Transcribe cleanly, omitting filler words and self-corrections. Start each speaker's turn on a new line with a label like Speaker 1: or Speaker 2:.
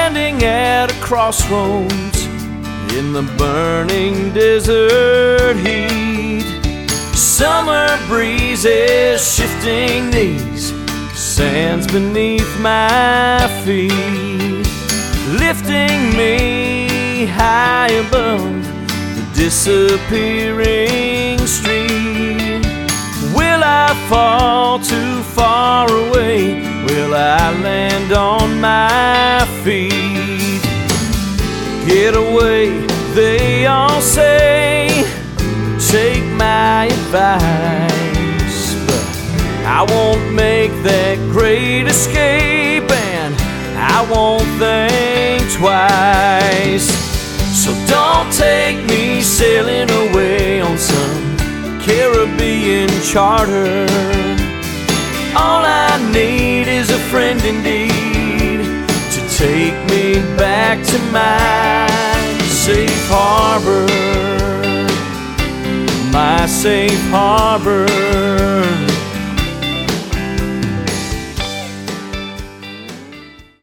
Speaker 1: standing at a crossroads in the burning desert heat. Summer breezes shifting these sands beneath my feet, lifting me high above the disappearing street. Will I fall too far away? Will I land on my feet? Get away, they all say, take my advice, but I won't make that great escape, and I won't think twice. So don't take me sailing away on some Caribbean charter. All I need is a friend indeed to take me back to my safe harbor, my safe harbor.